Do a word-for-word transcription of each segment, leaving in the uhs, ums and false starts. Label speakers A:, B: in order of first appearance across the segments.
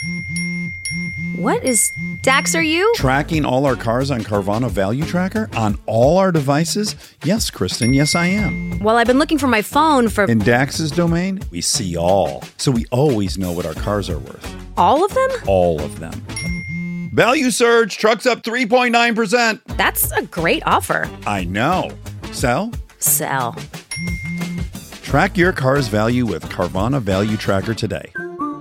A: What is... Dax, are you?
B: Tracking all our cars on Carvana Value Tracker on all our devices? Yes, Kristen, yes I am.
A: Well, I've been looking for my phone for...
B: In Dax's domain, we see all. So we always know what our cars are worth.
A: All of them?
B: All of them. Value surge, trucks up three point nine percent.
A: That's a great offer.
B: I know. Sell?
A: Sell.
B: Track your car's value with Carvana Value Tracker today.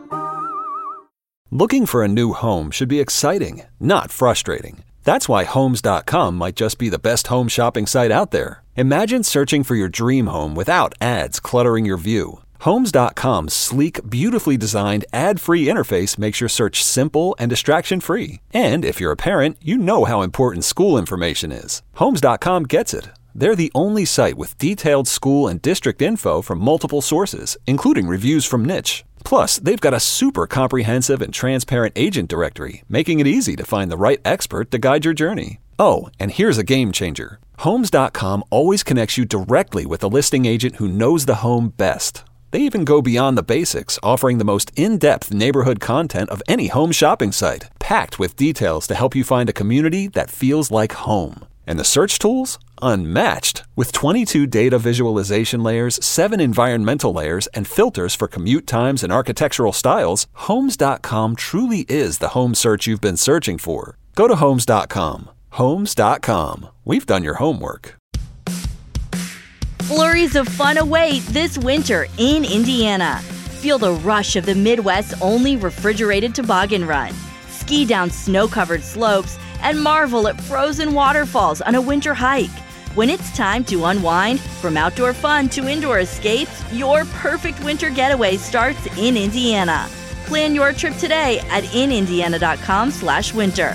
C: Looking for a new home should be exciting, not frustrating. That's why Homes dot com might just be the best home shopping site out there. Imagine searching for your dream home without ads cluttering your view. Homes dot com's sleek, beautifully designed, ad-free interface makes your search simple and distraction-free. And if you're a parent, you know how important school information is. Homes dot com gets it. They're the only site with detailed school and district info from multiple sources, including reviews from Niche. Plus, they've got a super comprehensive and transparent agent directory, making it easy to find the right expert to guide your journey. Oh, and here's a game changer. Homes dot com always connects you directly with a listing agent who knows the home best. They even go beyond the basics, offering the most in-depth neighborhood content of any home shopping site, packed with details to help you find a community that feels like home. And the search tools? Unmatched. With twenty-two data visualization layers, seven environmental layers, and filters for commute times and architectural styles, Homes dot com truly is the home search you've been searching for. Go to Homes dot com. Homes dot com. We've done your homework.
D: Flurries of fun await this winter in Indiana. Feel the rush of the Midwest's only refrigerated toboggan run. Ski down snow-covered slopes and marvel at frozen waterfalls on a winter hike. When it's time to unwind, from outdoor fun to indoor escapes, your perfect winter getaway starts in Indiana. Plan your trip today at in indiana dot com slash winter.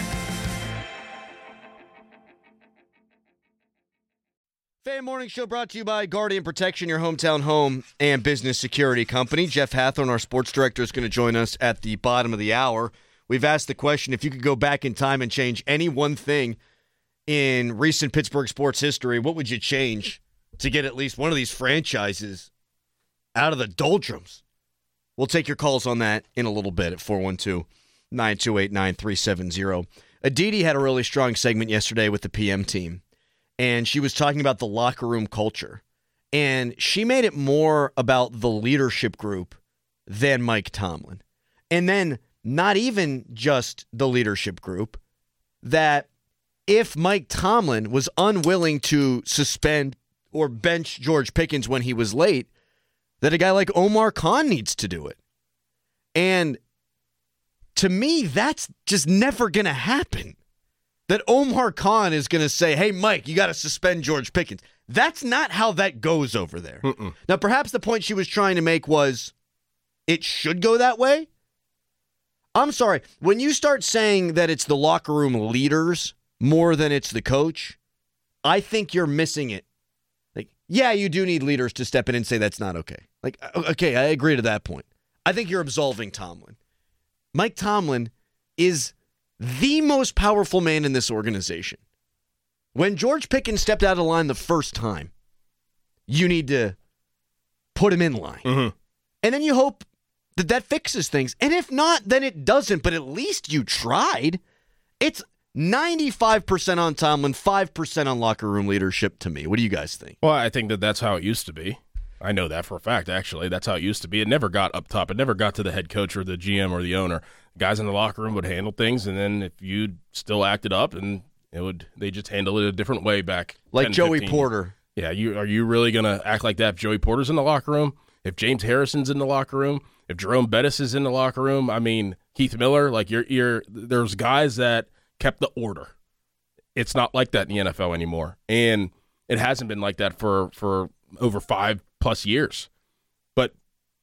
E: Fan Morning Show brought to you by Guardian Protection, your hometown home and business security company. Jeff Hathorn, our sports director, is going to join us at the bottom of the hour. We've asked the question, if you could go back in time and change any one thing in recent Pittsburgh sports history, what would you change to get at least one of these franchises out of the doldrums? We'll take your calls on that in a little bit at four one two, nine two eight, nine three seven zero. Aditi had a really strong segment yesterday with the P M team, and she was talking about the locker room culture. And she made it more about the leadership group than Mike Tomlin. And then not even just the leadership group, that if Mike Tomlin was unwilling to suspend or bench George Pickens when he was late, that a guy like Omar Khan needs to do it. And to me, that's just never going to happen. That Omar Khan is going to say, hey, Mike, you got to suspend George Pickens. That's not how that goes over there. Mm-mm. Now, perhaps the point she was trying to make was it should go that way. I'm sorry. When you start saying that it's the locker room leaders more than it's the coach, I think you're missing it. Like, yeah, you do need leaders to step in and say that's not okay. Like, okay, I agree to that point. I think you're absolving Tomlin. Mike Tomlin is the most powerful man in this organization. When George Pickens stepped out of line the first time, you need to put him in line. Mm-hmm. And then you hope that that fixes things. And if not, then it doesn't. But at least you tried. It's ninety-five percent on Tomlin, five percent on locker room leadership to me. What do you guys think?
F: Well, I think that that's how it used to be. I know that for a fact, actually. That's how it used to be. It never got up top. It never got to the head coach or the G M or the owner. Guys in the locker room would handle things, and then if you still acted up, and it would, they just handle it a different way back.
E: Like
F: ten,
E: Joey
F: fifteen
E: Porter.
F: Yeah, you are you really going to act like that if Joey Porter's in the locker room? If James Harrison's in the locker room? If Jerome Bettis is in the locker room? I mean, Keith Miller, like you're, you're, there's guys that kept the order. It's not like that in the N F L anymore. And it hasn't been like that for, for over five plus years. But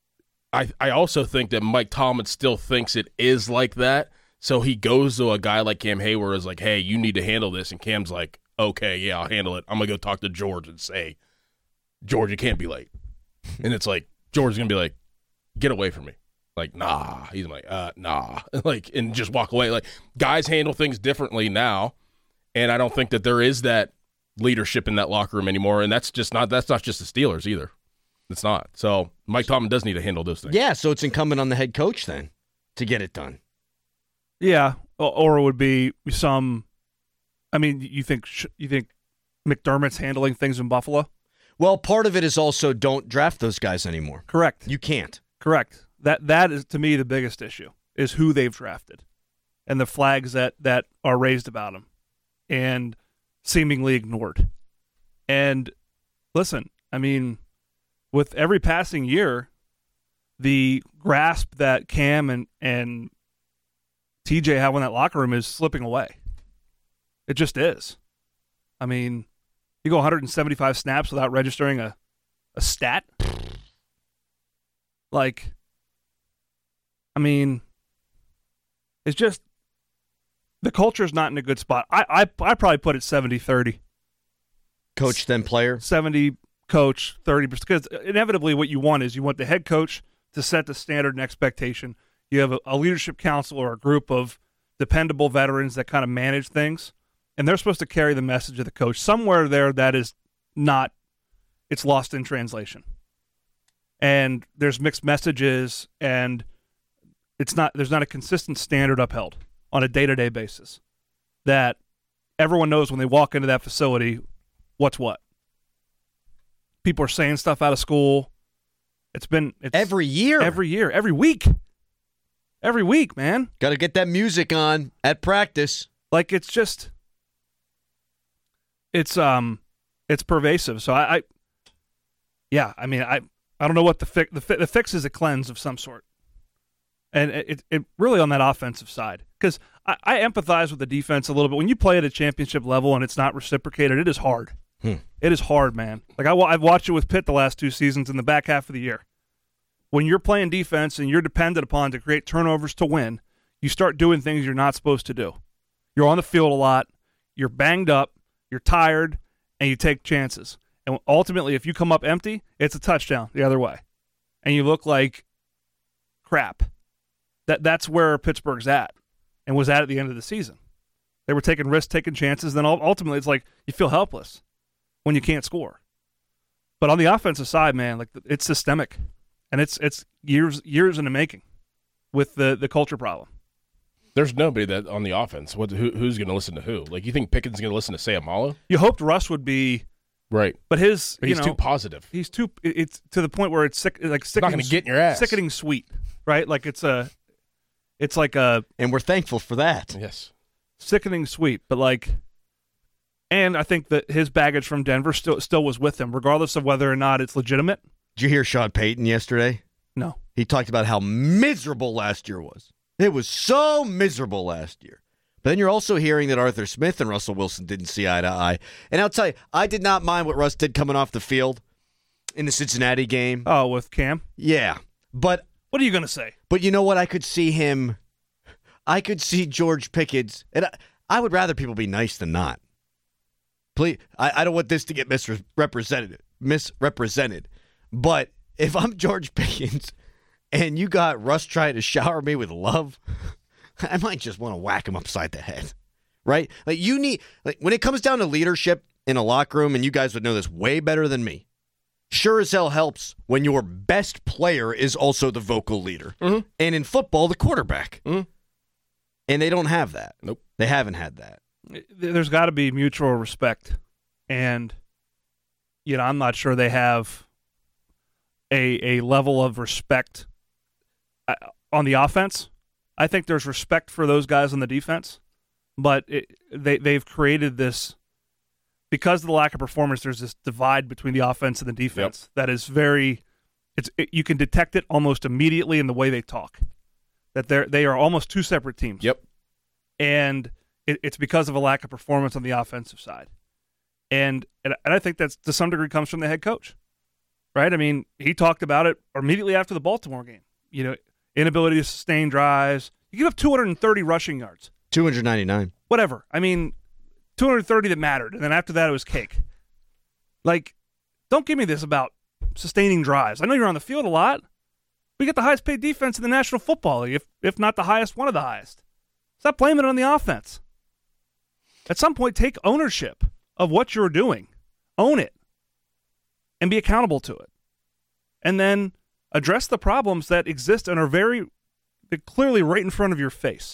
F: I I also think that Mike Tomlin still thinks it is like that. So he goes to a guy like Cam Hayward is like, hey, you need to handle this. And Cam's like, okay, yeah, I'll handle it. I'm going to go talk to George and say, George, you can't be late. And it's like, George's going to be like, get away from me. Like, nah. He's like, uh, nah. Like, and just walk away. Like, guys handle things differently now. And I don't think that there is that leadership in that locker room anymore. And that's just not, that's not just the Steelers either. It's not. So Mike Tomlin does need to handle those things.
E: Yeah, so it's incumbent on the head coach then to get it done.
G: Yeah, or, or it would be some. I mean, you think you think McDermott's handling things in Buffalo?
E: Well, part of it is also don't draft those guys anymore.
G: Correct.
E: You can't.
G: Correct. That that is to me the biggest issue is who they've drafted, and the flags that that are raised about them, and seemingly ignored. And listen, I mean, with every passing year, the grasp that Cam and and T J have in that locker room is slipping away. It just is. I mean, you go one hundred seventy-five snaps without registering a, a stat. Like, I mean, it's just the culture's not in a good spot. I I, I probably put it seventy thirty.
E: Coach then player?
G: seventy coach, thirty percent. Because inevitably what you want is you want the head coach to set the standard and expectation. You have a, a leadership council or a group of dependable veterans that kind of manage things, and they're supposed to carry the message of the coach. Somewhere there that is not, it's lost in translation. And there's mixed messages, and it's not. There's not a consistent standard upheld on a day-to-day basis that everyone knows when they walk into that facility what's what. People are saying stuff out of school. It's been it's
E: every year.
G: Every year. Every week. Every week, man.
E: Got to get that music on at practice.
G: Like, it's just, it's um, it's pervasive. So I, I yeah, I mean, I, I don't know what the fix. The, fi- the fix is a cleanse of some sort, and it it really on that offensive side, because I, I empathize with the defense a little bit. When you play at a championship level and it's not reciprocated, it is hard.
E: Hmm.
G: It is hard, man. Like I, I've watched it with Pitt the last two seasons in the back half of the year. When you're playing defense and you're dependent upon to create turnovers to win, you start doing things you're not supposed to do. You're on the field a lot, you're banged up, you're tired, and you take chances. And ultimately, if you come up empty, it's a touchdown the other way. And you look like crap. That That's where Pittsburgh's at and was at at the end of the season. They were taking risks, taking chances, then ultimately it's like you feel helpless when you can't score. But on the offensive side, man, like it's systemic. And it's it's years years in the making with the, the culture problem.
F: There's nobody that on the offense. What who, who's going to listen to who? Like, you think Pickens going to listen to Sayamalo?
G: You hoped Russ would be
F: right,
G: but his
F: but
G: you
F: he's
G: know,
F: too positive.
G: He's too. It's to the point where it's sick, like
F: It's not
G: sickening,
F: going to get in your ass.
G: sickening sweet, right? Like it's a, it's like a,
E: and we're thankful for that.
F: Yes,
G: sickening sweet, but like, and I think that his baggage from Denver still still was with him, regardless of whether or not it's legitimate.
E: Did you hear Sean Payton yesterday?
G: No.
E: He talked about how miserable last year was. It was so miserable last year. But then you're also hearing that Arthur Smith and Russell Wilson didn't see eye to eye. And I'll tell you, I did not mind what Russ did coming off the field in the Cincinnati game.
G: Oh, with Cam?
E: Yeah. But
G: what are you going to say?
E: But you know what? I could see him. I could see George Pickens. And I, I would rather people be nice than not. Please, I, I don't want this to get misrepresented. Misrepresented. But if I'm George Pickens and you got Russ trying to shower me with love, I might just want to whack him upside the head, right? Like you need, like when it comes down to leadership in a locker room, and you guys would know this way better than me, sure as hell helps when your best player is also the vocal leader.
F: Mm-hmm.
E: And in football, the quarterback.
F: Mm-hmm.
E: And they don't have that.
F: Nope.
E: They haven't had that.
G: There's got to be mutual respect. And, you know, I'm not sure they have a a level of respect on the offense. I think there's respect for those guys on the defense, but it, they, they've created this, because of the lack of performance, there's this divide between the offense and the defense yep. that is very, it's it, you can detect it almost immediately in the way they talk, that they're, they are almost two separate teams.
F: Yep.
G: And it, it's because of a lack of performance on the offensive side. And, and I think that's to some degree comes from the head coach, right? I mean, he talked about it immediately after the Baltimore game, you know, inability to sustain drives. You give up two hundred thirty rushing yards.
E: two hundred ninety-nine.
G: Whatever. I mean, two hundred thirty that mattered, and then after that it was cake. Like, don't give me this about sustaining drives. I know you're on the field a lot. We get the highest paid defense in the National Football League, if, if not the highest, one of the highest. Stop blaming it on the offense. At some point, take ownership of what you're doing. Own it. And be accountable to it. And then address the problems that exist and are very they're clearly right in front of your face.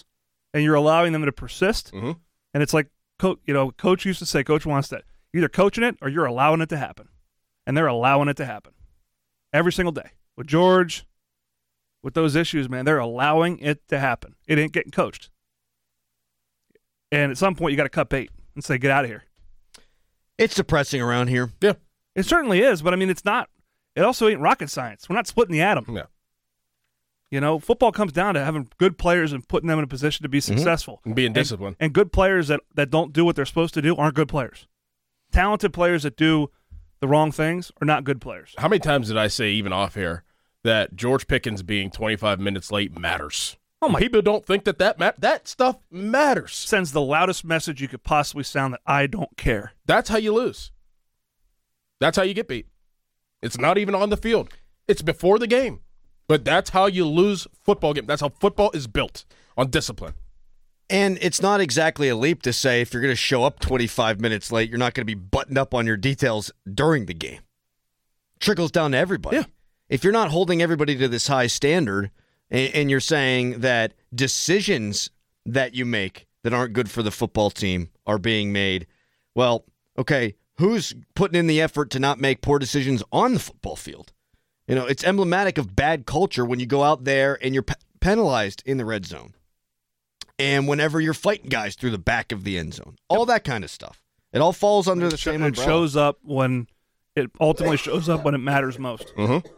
G: and you're allowing them to persist.
F: Mm-hmm.
G: And it's like, co- you know, Coach used to say, Coach wants that. You're either coaching it or you're allowing it to happen. And they're allowing it to happen every single day. With George, with those issues, man, they're allowing it to happen. It ain't getting coached. And at some point, you got to cut bait and say, get out of here.
E: It's depressing around here.
F: Yeah.
G: It certainly is, but I mean, it's not. It also ain't rocket science. We're not splitting the atom.
F: Yeah.
G: You know, football comes down to having good players and putting them in a position to be successful.
F: And being disciplined.
G: And, and good players that, that don't do what they're supposed to do aren't good players. Talented players that do the wrong things are not good players.
F: How many times did I say, even off here, that George Pickens being twenty-five minutes late matters? Oh my! People don't think that that, ma- that stuff matters.
G: Sends the loudest message you could possibly sound that I don't care.
F: That's how you lose. That's how you get beat. It's not even on the field. It's before the game. But that's how you lose football game. That's how football is built, on discipline.
E: And it's not exactly a leap to say if you're going to show up twenty-five minutes late, you're not going to be buttoned up on your details during the game. Trickles down to everybody.
F: Yeah.
E: If you're not holding everybody to this high standard and, and you're saying that decisions that you make that aren't good for the football team are being made, well, okay, who's putting in the effort to not make poor decisions on the football field? You know, it's emblematic of bad culture when you go out there and you're pe- penalized in the red zone. And whenever you're fighting guys through the back of the end zone. All that kind of stuff. It all falls under the same
G: It
E: umbrella.
G: shows up when it ultimately shows up when it matters most.
F: Mm-hmm.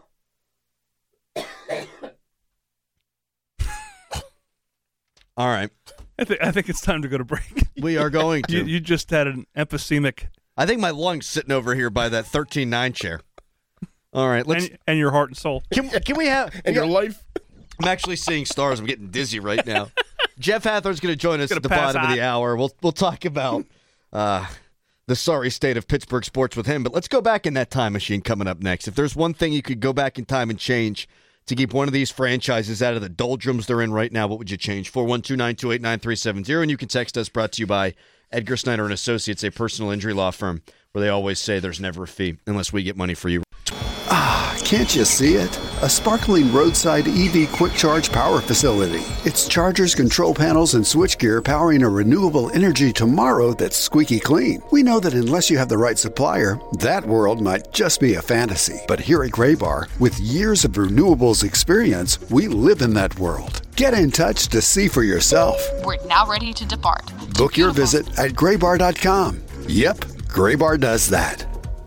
E: All right.
G: I, th- I think it's time to go to break.
E: We are going to.
G: you, you just had an emphysemic.
E: I think my lung's sitting over here by that thirteen nine chair. All right, let's.
G: And, and your heart and soul.
E: Can, can we have
F: And your life.
E: I'm actually seeing stars. I'm getting dizzy right now. Jeff Hathorn's going to join us
G: Gonna
E: at the
G: pass
E: bottom of
G: out.
E: the hour. We'll we'll talk about uh, the sorry state of Pittsburgh sports with him. But let's go back in that time machine coming up next. If there's one thing you could go back in time and change to keep one of these franchises out of the doldrums they're in right now, what would you change? four one two, nine two eight, nine three seven zero. And you can text us, brought to you by Edgar Snyder and Associates, a personal injury law firm where they always say there's never a fee unless we get money for you.
H: Can't you see it? A sparkling roadside E V quick charge power facility. It's chargers, control panels, and switchgear powering a renewable energy tomorrow that's squeaky clean. We know that unless you have the right supplier, that world might just be a fantasy. But here at Graybar, with years of renewables experience, we live in that world. Get in touch to see for yourself.
I: We're now ready to depart.
H: Book your visit at graybar dot com. Yep, Graybar does that.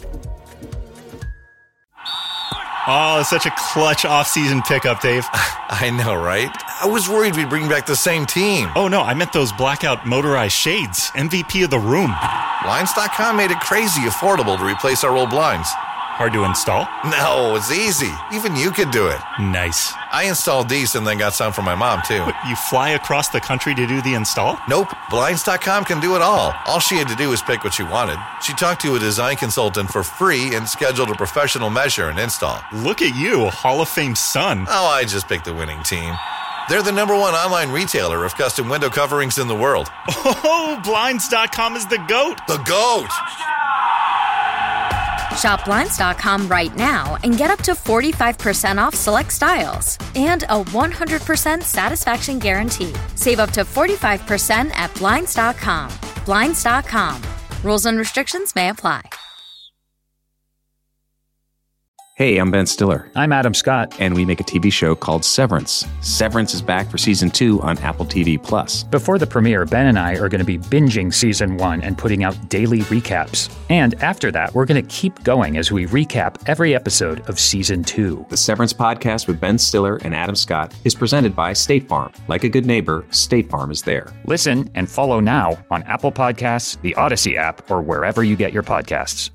J: Oh, it's such a clutch off-season pickup, Dave.
K: I know, right? I was worried we'd bring back the same team.
J: Oh, no, I meant those blackout motorized shades. M V P of the room.
K: Blinds dot com made it crazy affordable to replace our old blinds.
J: Hard to install?
K: No, it's easy. Even you could do it.
J: Nice.
K: I installed these and then got some for my mom, too.
J: But you fly across the country to do the install?
K: Nope. Blinds dot com can do it all. All she had to do was pick what she wanted. She talked to a design consultant for free and scheduled a professional measure and install.
J: Look at you, Hall of Fame son.
K: Oh, I just picked the winning team. They're the number one online retailer of custom window coverings in the world.
J: Oh, Blinds dot com is the GOAT.
K: The GOAT!
L: Shop Blinds dot com right now and get up to forty-five percent off select styles and a one hundred percent satisfaction guarantee. Save up to forty-five percent at Blinds dot com. Blinds dot com. Rules and restrictions may apply.
M: Hey, I'm Ben Stiller.
N: I'm Adam Scott.
M: And we make a T V show called Severance. Severance is back for season two on Apple T V Plus.
N: Before the premiere, Ben and I are going to be binging season one and putting out daily recaps. And after that, we're going to keep going as we recap every episode of season two.
M: The Severance podcast with Ben Stiller and Adam Scott is presented by State Farm. Like a good neighbor, State Farm is there.
N: Listen and follow now on Apple Podcasts, the Odyssey app, or wherever you get your podcasts.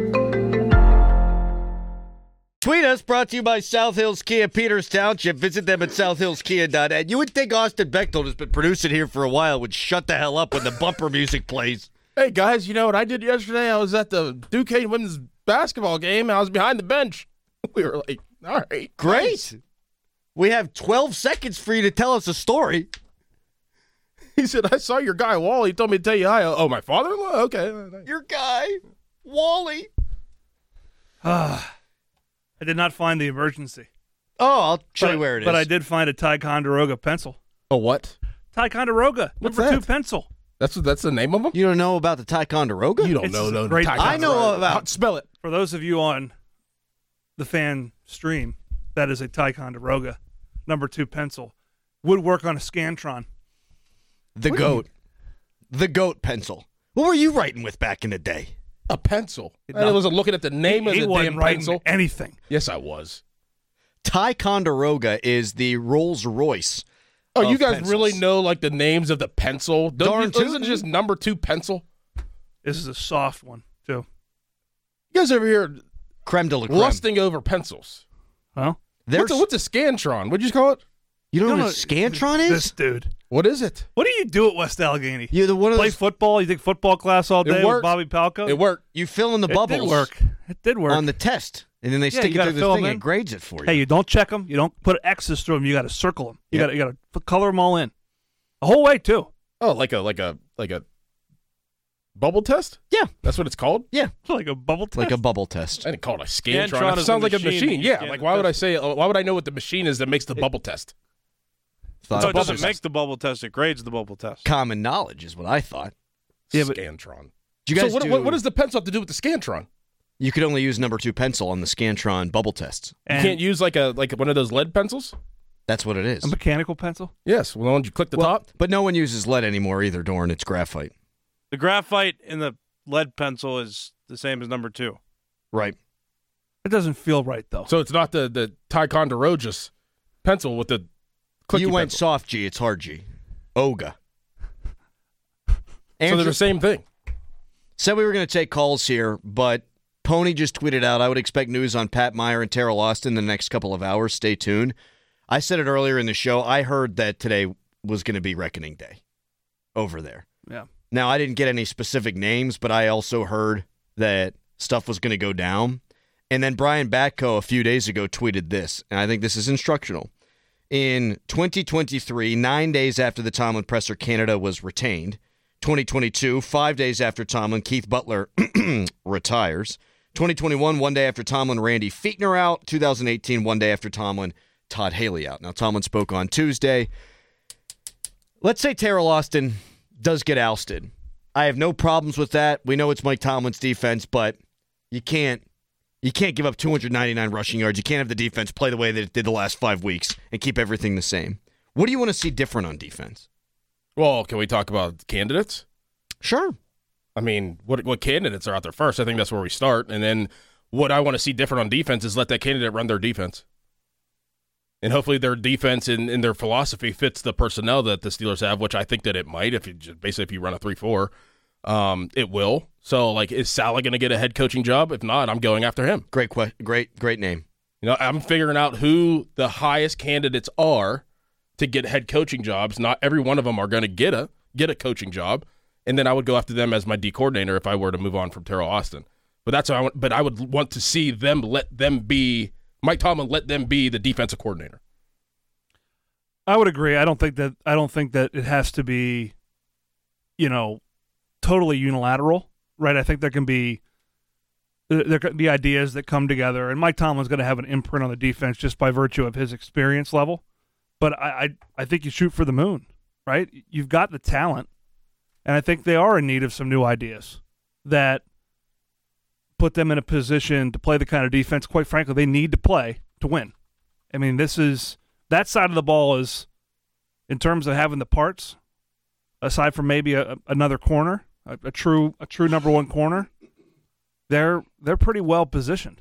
E: Tweet us, brought to you by South Hills Kia Peters Township. Visit them at south hills kia dot net. You would think Austin Bechtold has been producing here for a while would shut the hell up when the bumper music plays.
F: Hey, guys, you know what I did yesterday? I was at the Duquesne women's basketball game. I was behind the bench. We were like, all right.
E: Great.
F: Nice.
E: We have twelve seconds for you to tell us a story.
F: He said, I saw your guy, Wally. He told me to tell you hi. Oh, my father-in-law? Okay.
E: Your guy, Wally.
G: Ah. I did not find the emergency.
E: Oh, I'll show
G: but,
E: you where it is.
G: But I did find a Ticonderoga pencil.
F: A what?
G: Ticonderoga,
F: What's
G: number
F: that?
G: two pencil.
F: That's that's the name of them?
E: You don't know about the Ticonderoga?
F: You don't
G: It's
F: know, no.
G: great-
F: Ticonderoga.
E: I know about.
F: Spell it.
G: For those of you on the fan stream, that is a Ticonderoga, number two pencil. Would work on a Scantron.
E: The
F: What
E: goat. The goat pencil. What were you writing with back in the day?
F: A pencil.
G: No.
F: I wasn't looking at the name
G: he,
F: of
G: he
F: the
G: wasn't
F: damn
G: writing
F: pencil.
G: anything.
F: Yes, I was.
E: Ticonderoga is the Rolls Royce.
F: Oh, you
E: of
F: guys
E: pencils.
F: really know like the names of the pencil? Don't
E: Darn
F: you, isn't
E: tootin'.
F: it just number two pencil?
G: This is a soft one, too.
F: You guys over here
E: Creme de la creme.
F: lusting over pencils.
G: Well,
E: There's,
F: What's a, what's a Scantron? What'd you call it?
E: you don't
G: You
E: know
G: don't
E: what Scantron is?
G: This dude.
F: What is it?
G: What do you do at West Allegheny?
E: You're the one of
G: Play
E: those,
G: football? You take football class all
F: It
G: day with
F: worked.
G: Bobby Palco?
F: It worked.
E: you fill in the
G: It
E: bubbles
G: did work. It did work.
E: on the test, and then they
G: Yeah,
E: stick
G: you
E: it
G: gotta
E: through
G: fill
E: the
G: 'em
E: thing
G: in.
E: and grades it for you.
G: Hey, you don't check them. You don't put X's through them. You got to circle them. You
E: Yep.
G: got you got to color them all in, the whole way too.
F: Oh, like a like a like a bubble test?
E: Yeah.
F: That's what it's called?
E: Yeah,
G: Like a bubble test.
E: like a bubble test.
F: I didn't call it a Scantron.
O: Scantron
F: It
O: is
F: sounds
O: the
F: like a
O: machine
F: machine.
O: that you
F: Yeah.
O: scan
F: Like
O: the
F: why would I
O: test.
F: say? Why would I know what the machine is that makes the bubble test?
E: Thought
O: So
E: it
O: it
E: was
O: doesn't make the bubble test; it grades the bubble test.
E: common knowledge is what I thought.
G: Yeah, but-
F: Scantron.
E: Do you guys
F: so what,
E: do,
F: what, what does the pencil have to do with the Scantron?
E: You could only use number two pencil on the Scantron bubble tests.
G: And
F: you can't use like a like one of those lead pencils?
E: That's what it is.
G: a mechanical pencil.
F: Yes. Well, when you click the
E: Well,
F: top.
E: but no one uses lead anymore either, Dorn. It's graphite.
O: The graphite in the lead pencil is the same as number two.
E: Right.
G: It doesn't feel right though.
F: So it's not the the Ticonderoga pencil with the clicky
E: You went
F: pencil.
E: soft G, it's hard G. Oga.
F: So
E: Andrew
F: they're the same thing.
E: said we were going to take calls here, but Pony just tweeted out, I would expect news on Pat Meyer and Terrell Austin in the next couple of hours. Stay tuned. I said it earlier in the show. I heard that today was going to be reckoning day over there.
G: Yeah.
E: Now, I didn't get any specific names, but I also heard that stuff was going to go down. And then Brian Batko a few days ago tweeted this, and I think this is instructional. In twenty twenty-three, nine days after the Tomlin presser, Canada was retained. twenty twenty-two, five days after Tomlin, Keith Butler retires. twenty twenty-one, one day after Tomlin, Randy Fichtner out. two thousand eighteen, one day after Tomlin, Todd Haley out. Now, Tomlin spoke on Tuesday. Let's say Terrell Austin does get ousted. I have no problems with that. We know it's Mike Tomlin's defense, but you can't you can't give up two hundred ninety-nine rushing yards. You can't have the defense play the way that it did the last five weeks and keep everything the same. What do you want to see different on defense?
F: Well, can we talk about candidates?
E: Sure.
F: I mean, what what candidates are out there first? I think that's where we start. And then what I want to see different on defense is let that candidate run their defense. And hopefully their defense and, and their philosophy fits the personnel that the Steelers have, which I think that it might. If you just, basically if you run a three four, um, it will. So, like, is Saleh going to get a head coaching job? If not, I'm going after him.
E: Great, que- great, great name.
F: You know, I'm figuring out who the highest candidates are to get head coaching jobs. Not every one of them are going to get a get a coaching job, and then I would go after them as my D coordinator if I were to move on from Terrell Austin. But that's how I want, but I would want to see them let them be Mike Tomlin let them be the defensive coordinator.
G: I would agree. I don't think that I don't think that it has to be, you know, totally unilateral, right? I think there can be there can be ideas that come together, and Mike Tomlin's going to have an imprint on the defense just by virtue of his experience level. But I, I I think you shoot for the moon, right? You've got the talent, and I think they are in need of some new ideas that put them in a position to play the kind of defense, quite frankly, they need to play to win. I mean, this is that side of the ball is, in terms of having the parts, aside from maybe a, another corner, a, a true a true number one corner, they're they're pretty well positioned.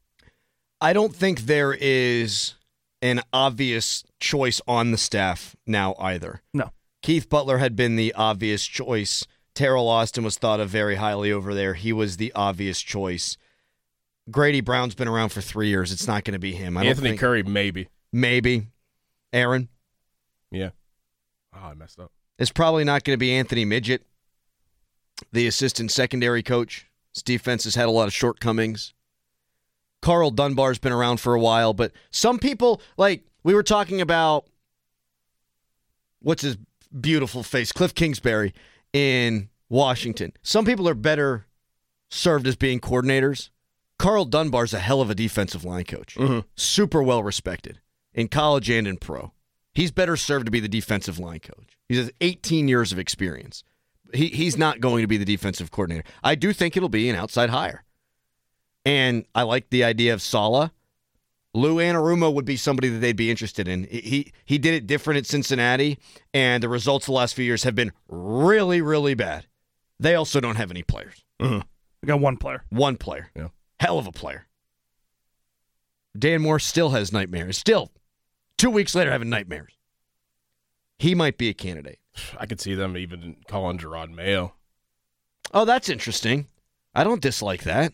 E: I don't think there is an obvious choice on the staff now either.
G: No.
E: Keith Butler had been the obvious choice. Terrell Austin was thought of very highly over there. He was the obvious choice. Grady Brown's been around for three years. It's not going to be him. I don't
F: Anthony
E: think,
F: Curry, maybe.
E: Maybe. Aaron?
F: Yeah. Oh, I messed up.
E: It's probably not going to be Anthony Midget, the assistant secondary coach. His defense has had a lot of shortcomings. Carl Dunbar's been around for a while, but some people, like, we were talking about, what's his beautiful face, Cliff Kingsbury in Washington. Some people are better served as being coordinators. Carl Dunbar's a hell of a defensive line coach.
F: Mm-hmm.
E: Super well respected in college and in pro. He's better served to be the defensive line coach. He has eighteen years of experience. He He's not going to be the defensive coordinator. I do think it'll be an outside hire. And I like the idea of Saleh. Lou Anarumo would be somebody that they'd be interested in. He he did it different at Cincinnati, and the results the last few years have been really, really bad. They also don't have any players.
G: Mm-hmm. They got one player.
E: One player.
F: Yeah.
E: Hell of a player. Dan Moore still has nightmares. Still, two weeks later, having nightmares. He might be a candidate.
F: I could see them even calling Gerard Mayo.
E: Oh, that's interesting. I don't dislike that.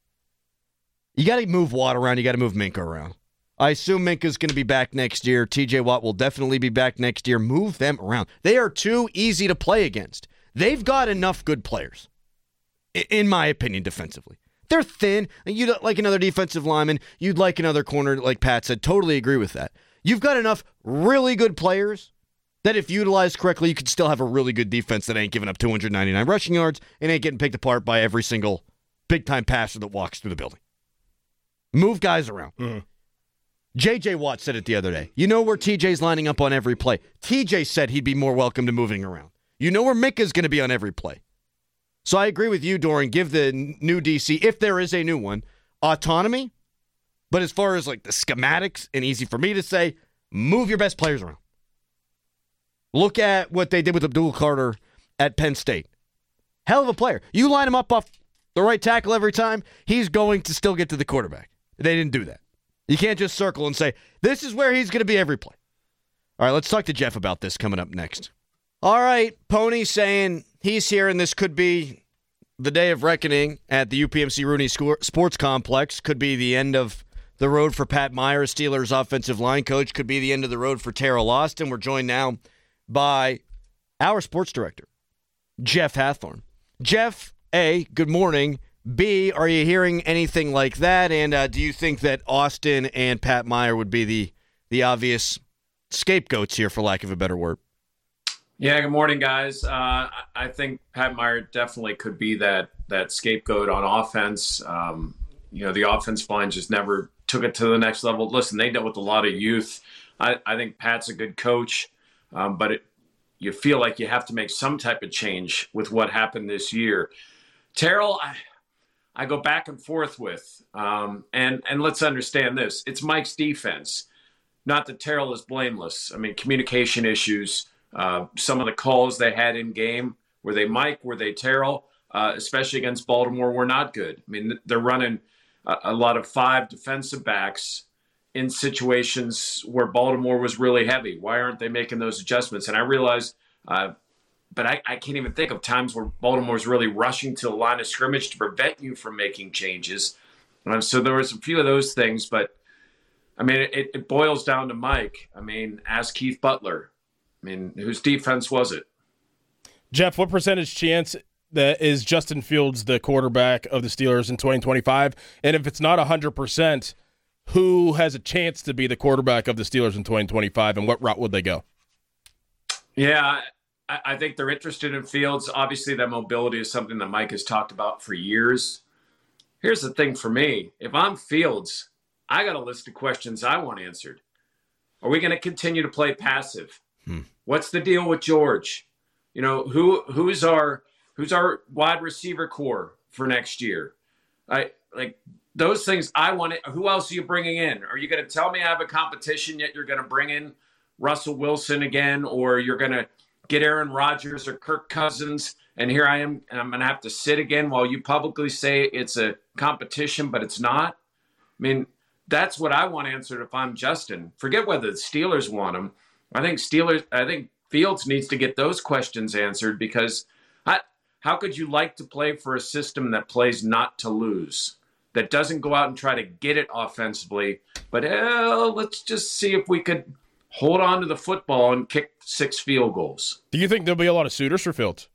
E: You got to move Watt around. You got to move Minka around. I assume Minka's going to be back next year. T J Watt will definitely be back next year. Move them around. They are too easy to play against. They've got enough good players, in my opinion, defensively. They're thin. You'd like another defensive lineman. You'd like another corner, like Pat said. Totally agree with that. You've got enough really good players that if utilized correctly, you could still have a really good defense that ain't giving up two hundred ninety-nine rushing yards and ain't getting picked apart by every single big-time passer that walks through the building. Move guys around. Mm-hmm. J J. Watt said it the other day. You know where T J's lining up on every play. T J said he'd be more welcome to moving around. You know where Minka's going to be on every play. So I agree with you, Doran. Give the new D C, if there is a new one, autonomy. But as far as like the schematics, and easy for me to say, move your best players around. Look at what they did with Abdul Carter at Penn State. Hell of a player. You line him up off the right tackle every time, he's going to still get to the quarterback. They didn't do that. You can't just circle and say, this is where he's going to be every play. All right, let's talk to Jeff about this coming up next. All right, Pony saying he's here and this could be the day of reckoning at the U P M C Rooney Sports Complex. Could be the end of the road for Pat Meyer, Steelers offensive line coach. Could be the end of the road for Teryl Austin. We're joined now by our sports director, Jeff Hathorn. Jeff, A, good morning. B, are you hearing anything like that? And uh, do you think that Austin and Pat Meyer would be the the obvious scapegoats here, for lack of a better word?
P: Yeah, good morning, guys. Uh, I think Pat Meyer definitely could be that that scapegoat on offense. Um, you know, the offensive line just never took it to the next level. Listen, they dealt with a lot of youth. I, I think Pat's a good coach, um, but it, you feel like you have to make some type of change with what happened this year. Teryl, I, I go back and forth with, um, and and let's understand this: it's Mike's defense. Not that Teryl is blameless. I mean, communication issues. Uh, some of the calls they had in game, were they Mike, were they Teryl, uh, especially against Baltimore, were not good. I mean, they're running a, a lot of five defensive backs in situations where Baltimore was really heavy. Why aren't they making those adjustments? And I realized, uh, but I, I can't even think of times where Baltimore's really rushing to the line of scrimmage to prevent you from making changes. Um, so there was a few of those things, but I mean, it, it boils down to Mike. I mean, ask Keith Butler. I mean, whose defense was it?
F: Jeff, what percentage chance that is Justin Fields the quarterback of the Steelers in twenty twenty-five? And if it's not one hundred percent, who has a chance to be the quarterback of the Steelers in twenty twenty-five, and what route would they go?
P: Yeah, I, I think they're interested in Fields. Obviously, that mobility is something that Mike has talked about for years. Here's the thing for me. If I'm Fields, I got a list of questions I want answered. Are we going to continue to play passive? Hmm. What's the deal with George? You know, who who's our who's our wide receiver core for next year? I like those things. I want it. Who else are you bringing in? Are you going to tell me I have a competition yet you're going to bring in Russell Wilson again, or you're going to get Aaron Rodgers or Kirk Cousins? And here I am, and I'm going to have to sit again while you publicly say it's a competition, but it's not. I mean, that's what I want answered if I'm Justin. Forget whether the Steelers want him. I think Steelers. I think Fields needs to get those questions answered, because I, how could you like to play for a system that plays not to lose, that doesn't go out and try to get it offensively, but uh, let's just see if we could hold on to the football and kick six field goals.
F: Do you think there'll be a lot of suitors for Fields?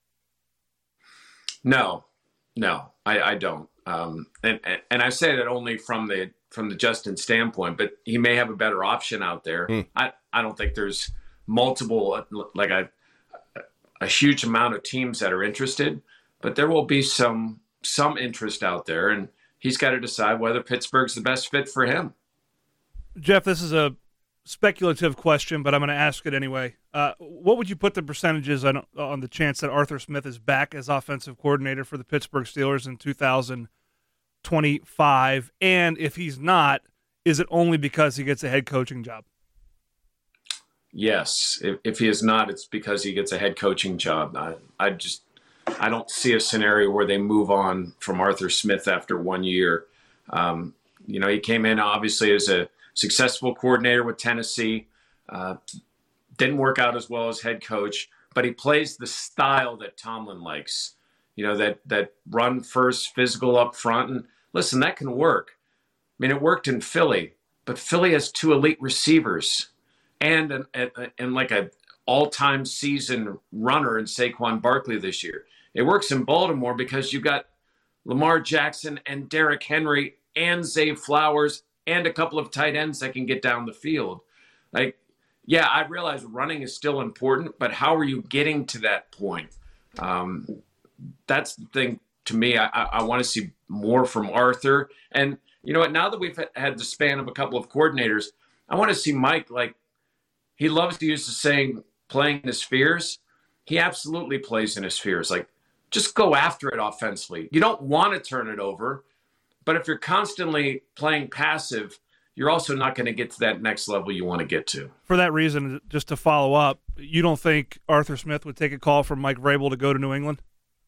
P: No, no, I, I don't. Um, and, and and I say that only from the from the Justin standpoint, but he may have a better option out there. Mm. I, I don't think there's multiple, like a, a huge amount of teams that are interested, but there will be some some interest out there, and he's got to decide whether Pittsburgh's the best fit for him.
G: Jeff, this is a speculative question, but I'm going to ask it anyway. Uh, what would you put the percentages on, on the chance that Arthur Smith is back as offensive coordinator for the Pittsburgh Steelers in two thousand twenty-five? And if he's not, is it only because he gets a head coaching job?
P: Yes. If, if he is not, it's because he gets a head coaching job. I, I just I don't see a scenario where they move on from Arthur Smith after one year. Um, you know, he came in obviously as a successful coordinator with Tennessee. Uh, didn't work out as well as head coach, but he plays the style that Tomlin likes. You know, that that run first, physical up front. And listen, that can work. I mean, it worked in Philly, but Philly has two elite receivers and an, a, and like a all-time season runner in Saquon Barkley this year. It works in Baltimore because you got Lamar Jackson and Derrick Henry and Zay Flowers and a couple of tight ends that can get down the field. Like, yeah, I realize running is still important, but how are you getting to that point? Um, that's the thing to me. I, I, I want to see more from Arthur. And you know what? Now that we've had the span of a couple of coordinators, I want to see Mike. Like, he loves to use the saying, playing in his spheres. He absolutely plays in his spheres. Like, just go after it offensively. You don't want to turn it over, but if you're constantly playing passive, you're also not going to get to that next level you want to get to.
G: For that reason, just to follow up, you don't think Arthur Smith would take a call from Mike Vrabel to go to New England?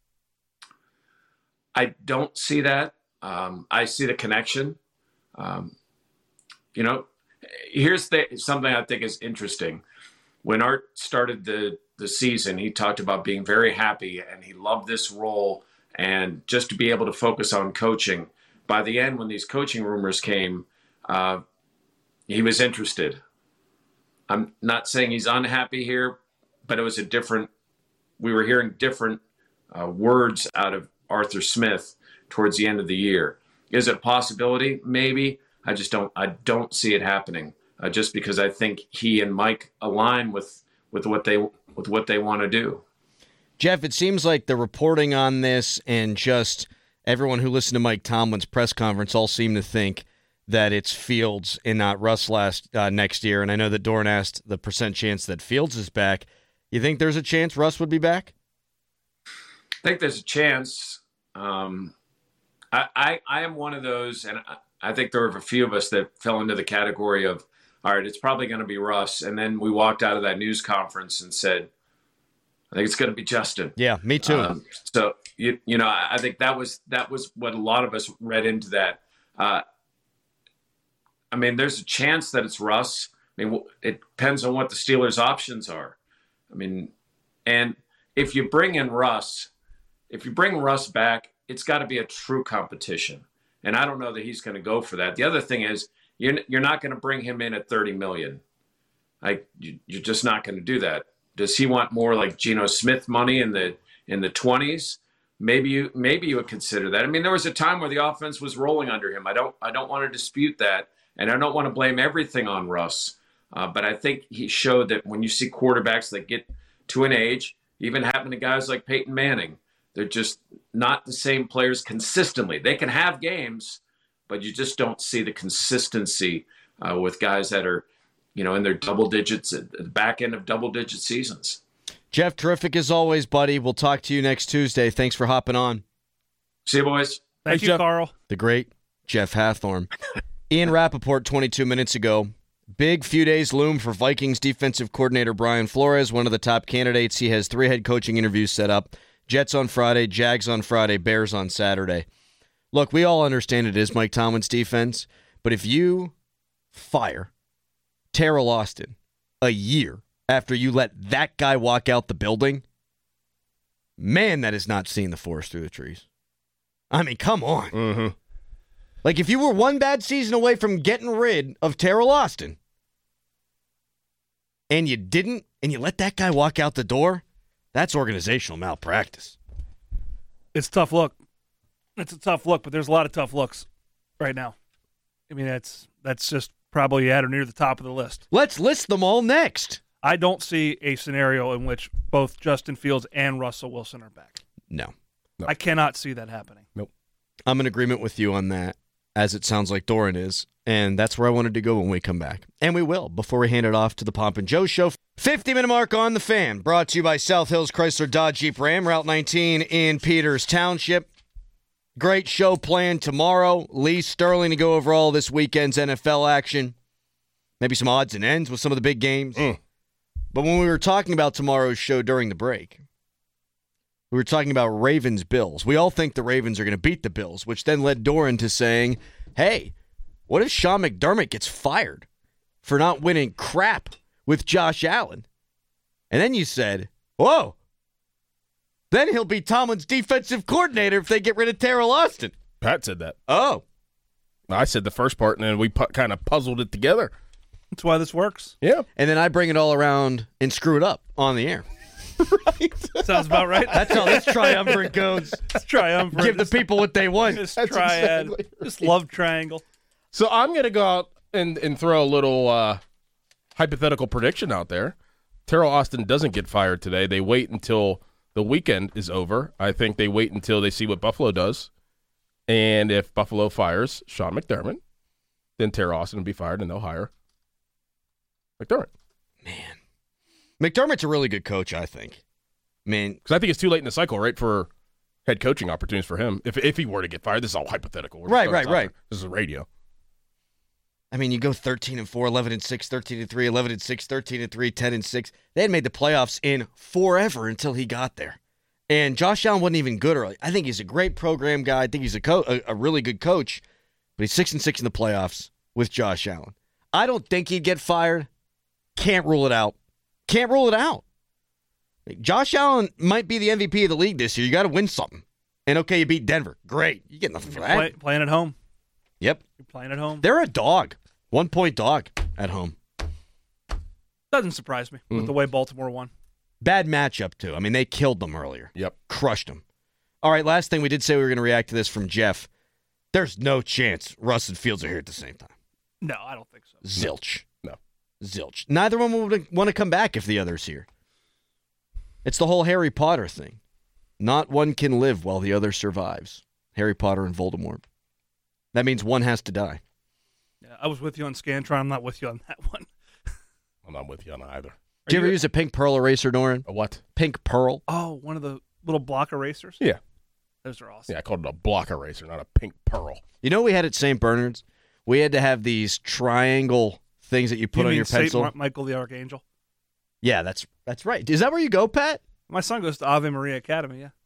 P: I don't see that. Um, I see the connection. Um, you know, here's the, something I think is interesting. When Art started the, the season, he talked about being very happy and he loved this role and just to be able to focus on coaching. By the end, when these coaching rumors came, uh, he was interested. I'm not saying he's unhappy here, but it was a different, we were hearing different uh, words out of Arthur Smith towards the end of the year. Is it a possibility? Maybe. I just don't, I don't see it happening uh, just because I think he and Mike align with, with what they, with what they want to do.
E: Jeff, it seems like the reporting on this and just everyone who listened to Mike Tomlin's press conference all seem to think that it's Fields and not Russ last uh, next year. And I know that Doran asked the percent chance that Fields is back. You think there's a chance Russ would be back?
P: I think there's a chance. Um, I, I I am one of those, and I, I think there were a few of us that fell into the category of, all right, it's probably going to be Russ. And then we walked out of that news conference and said, I think it's going to be Justin.
E: Yeah, me too.
P: Um, so, you you know, I think that was that was what a lot of us read into that. Uh, I mean, there's a chance that it's Russ. I mean, it depends on what the Steelers' options are. I mean, and if you bring in Russ, if you bring Russ back, it's got to be a true competition. And I don't know that he's going to go for that. The other thing is, you're, you're not going to bring him in at thirty million dollars. Like, you, you're just not going to do that. Does he want more like Geno Smith money in the in the twenties? Maybe you maybe you would consider that. I mean, there was a time where the offense was rolling under him. I don't I don't want to dispute that, and I don't want to blame everything on Russ. Uh, but I think he showed that when you see quarterbacks that get to an age, even happen to guys like Peyton Manning, they're just not the same players consistently. They can have games, but you just don't see the consistency uh, with guys that are, you know, in their double digits at the back end of double digit seasons.
E: Jeff, terrific as always, buddy. We'll talk to you next Tuesday. Thanks for hopping on.
P: See you, boys.
G: Thank
E: Thanks,
G: you,
E: Jeff.
G: Carl.
E: The great Jeff Hathorn. Ian Rappaport twenty-two minutes ago. Big few days loom for Vikings defensive coordinator Brian Flores, one of the top candidates. He has three head coaching interviews set up. Jets on Friday, Jags on Friday, Bears on Saturday. Look, we all understand it is Mike Tomlin's defense, but if you fire Terrell Austin a year after you let that guy walk out the building, man, that is not seeing the forest through the trees. I mean, come on.
F: Mm-hmm.
E: Like, if you were one bad season away from getting rid of Terrell Austin, and you didn't, and you let that guy walk out the door, that's organizational malpractice.
G: It's a tough look. It's a tough look, but there's a lot of tough looks right now. I mean, that's that's just probably at or near the top of the list.
E: Let's list them all next.
G: I don't see a scenario in which both Justin Fields and Russell Wilson are back.
E: No.
G: no. I cannot see that happening.
F: Nope.
E: I'm in agreement with you on that. as it sounds like Doran is. And that's where I wanted to go when we come back. And we will, before we hand it off to the Pomp and Joe Show. fifty-minute mark on the Fan, brought to you by South Hills Chrysler Dodge Jeep Ram, Route nineteen in Peters Township. Great show planned tomorrow. Lee Sterling to go over all this weekend's N F L action. Maybe some odds and ends with some of the big games. Mm. But when we were talking about tomorrow's show during the break, we were talking about Ravens-Bills. We all think the Ravens are going to beat the Bills, which then led Doran to saying, hey, what if Sean McDermott gets fired for not winning crap with Josh Allen? And then you said, whoa, then he'll be Tomlin's defensive coordinator if they get rid of Terrell Austin.
F: Pat said that.
E: Oh.
F: I said the first part, and then we pu- kind of puzzled it together.
G: That's why this works.
F: Yeah.
E: And then I bring it all around and screw it up on the air.
G: Right. Sounds about right.
E: That's how this triumvirate goes.
G: It's triumvirate.
E: Give the people what they want.
G: This
F: That's
G: triad.
F: exactly right.
G: This love triangle.
F: So I'm going to go out and, and throw a little uh, hypothetical prediction out there. Terrell Austin doesn't get fired today. They wait until the weekend is over. I think they wait until they see what Buffalo does. And if Buffalo fires Sean McDermott, then Terrell Austin will be fired and they'll hire McDermott.
E: Man. McDermott's a really good coach, I think. I mean,
F: because I think it's too late in the cycle, right, for head coaching opportunities for him. If if he were to get fired, this is all hypothetical. We're
E: right, right, right.
F: This is radio.
E: I mean, you go thirteen and four, eleven and six, thirteen and three, eleven and six, thirteen and three, ten and six. They had made the playoffs in forever until he got there. And Josh Allen wasn't even good early. I think he's a great program guy. I think he's a co- a, a really good coach. But he's six and six in the playoffs with Josh Allen. I don't think he'd get fired. Can't rule it out. Can't rule it out. Josh Allen might be the M V P of the league this year. You got to win something. And okay, you beat Denver. Great. You get nothing for that.
G: Play, playing at home.
E: Yep.
G: You're playing at home.
E: They're a dog. One point dog at home.
G: Doesn't surprise me mm-hmm. with the way Baltimore won.
E: Bad matchup, too. I mean, they killed them earlier.
F: Yep.
E: Crushed them. All right, last thing we did say we were going to react to this from Jeff. There's no chance Russ and Fields are here at the same time.
G: No, I don't think so.
E: Zilch.
F: No.
E: Zilch. Neither one would want to come back if the other's here. It's the whole Harry Potter thing. Not one can live while the other survives. Harry Potter and Voldemort. That means one has to die.
G: Yeah, I was with you on Scantron. I'm not with you on that one.
F: I'm not with you on either.
E: Did you ever use a pink pearl eraser, Doran?
F: A what?
E: Pink pearl.
G: Oh, one of the little block erasers?
F: Yeah.
G: Those are awesome.
F: Yeah, I called it a block eraser, not a pink pearl.
E: You know what we had at Saint Bernard's? We had to have these triangle things that you put
G: you
E: on
G: mean
E: your pencil.
G: Saint Michael the Archangel?
E: Yeah, that's that's right. Is that where you go, Pat?
G: My son goes to Ave Maria Academy, yeah.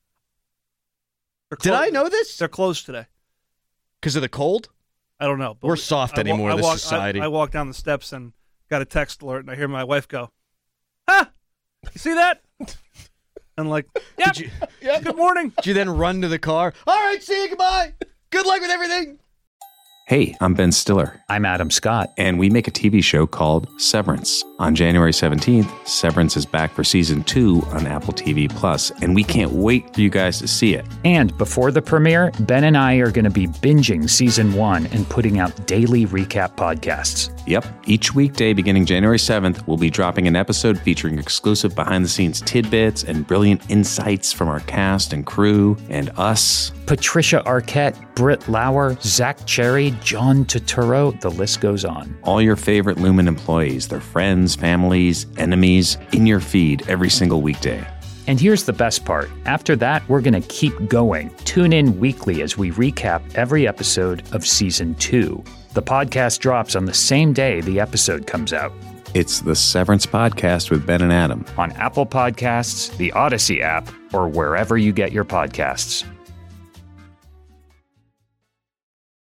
E: Did I know this?
G: They're closed today.
E: Because of the cold?
G: I don't know. But
E: We're soft
G: I,
E: anymore
G: I
E: in this
G: walk,
E: society.
G: I, I walk down the steps and got a text alert, and I hear my wife go, "Ah, you see that?" And like, yep,
E: you,
G: yeah, good morning.
E: Did you then run to the car? All right, see you, goodbye. Good luck with everything.
M: Hey, I'm Ben Stiller.
N: I'm Adam Scott.
M: And we make a T V show called Severance. On January seventeenth, Severance is back for season two on Apple T V Plus, and we can't wait for you guys to see it.
N: And before the premiere, Ben and I are going to be binging season one and putting out daily recap podcasts.
M: Yep. Each weekday beginning January seventh, we'll be dropping an episode featuring exclusive behind-the-scenes tidbits and brilliant insights from our cast and crew and us.
N: Patricia Arquette, Britt Lauer, Zach Cherry, John Turturro, the list goes on.
M: All your favorite Lumen employees, their friends, families, enemies, in your feed every single weekday.
N: And here's the best part. After that, we're going to keep going. Tune in weekly as we recap every episode of season two. The podcast drops on the same day the episode comes out.
M: It's the Severance Podcast with Ben and Adam.
N: On Apple Podcasts, the Odyssey app, or wherever you get your podcasts.